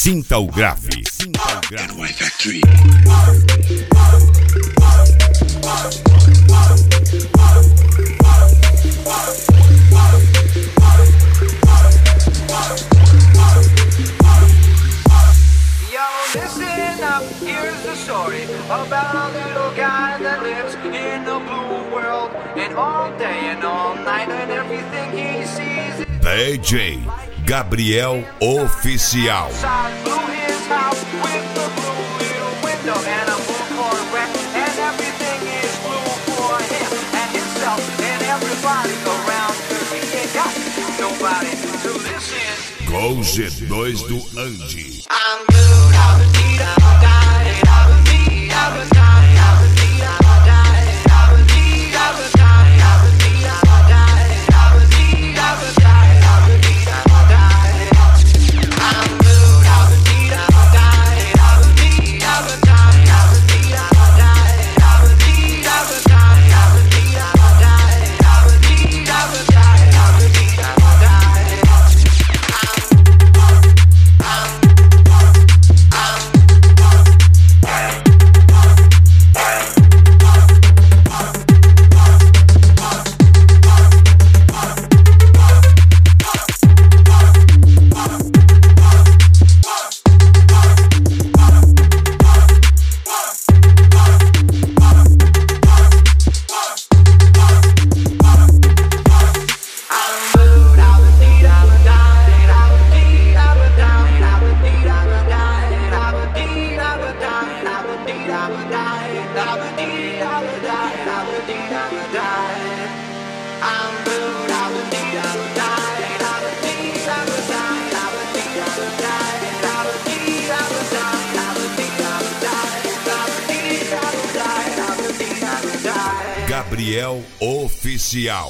Sinta o grave. Sinta o grave. NY Factory. Listen up, here's the story about a little guy that lives in a blue world. And all day and all night and everything he sees is DJ Gabriel Oficial. blew his house with a blue little window and a blue Corvette. And everything is blue for him and himself and everybody around. 'Cause he ain't got nobody to listen. Com G2 do Andy. I'm blue, I would need, I would die, I would need, I would die, I would need, I would die, I would need, I would die, I would need, I would die, I would need, I would die, I would need, I would die. I'm blue, I would need, I would die, I would need, I would die, I would need, I would die, I would need, I would die, I would need, I would die, I would need, I would die, I would need, I would die. Gabriel Oficial.